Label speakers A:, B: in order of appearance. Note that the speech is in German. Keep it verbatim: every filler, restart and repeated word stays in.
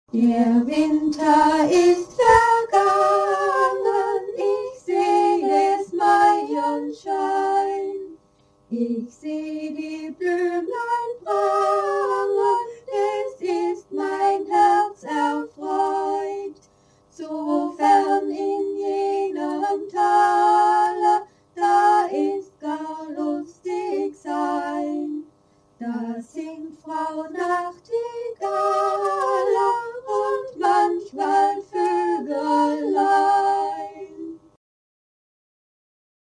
A: Der Winter ist vergangen, ich seh des Maienschein. Ich seh die Blümlein prangen, es ist mein Herz erfreut. So fern in jenem Tale, da ist gar lustig sein. Da singt Frau Nacht